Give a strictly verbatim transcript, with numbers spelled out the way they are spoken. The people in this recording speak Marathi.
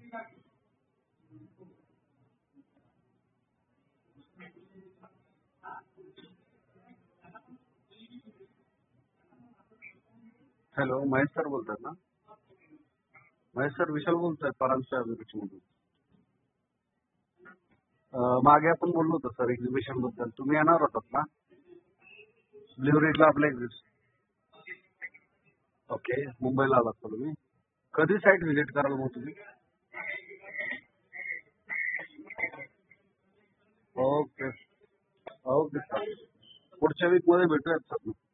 हॅलो, महेश सर बोलतात ना? महेश सर, विशाल बोलतोय परांजपे मधून. मागे आपण बोललो होतो सर एक्झिबिशन बद्दल. तुम्ही येणार होतात ना ब्ल्यू रीडला आपल्या एक्झिबिशन? ओके, मुंबईला आलात का तुम्ही? कधी साईट व्हिजिट कराल मग तुम्ही? ओके ओके सर, पुढच्या वीक मध्ये भेटूयात सर.